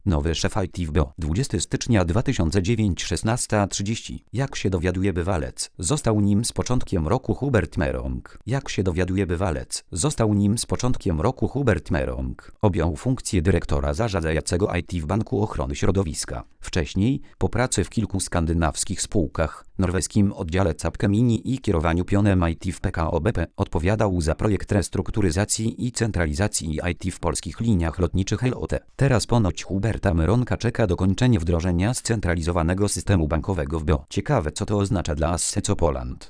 Nowy szef IT w BO. 20 stycznia 2009 16:30. Jak się dowiaduje bywalec, został nim z początkiem roku Hubert Merong. Jak się dowiaduje bywalec, został nim z początkiem roku Hubert Merong. Objął funkcję dyrektora zarządzającego IT w Banku Ochrony Środowiska. Wcześniej, po pracy w kilku skandynawskich spółkach, norweskim oddziale Capgemini i kierowaniu pionem IT w PKO BP, odpowiadał za projekt restrukturyzacji i centralizacji IT w polskich liniach lotniczych LOT. Teraz ponoć Huberta Meronka czeka dokończenie wdrożenia scentralizowanego systemu bankowego w BO. Ciekawe, co to oznacza dla Asseco Poland.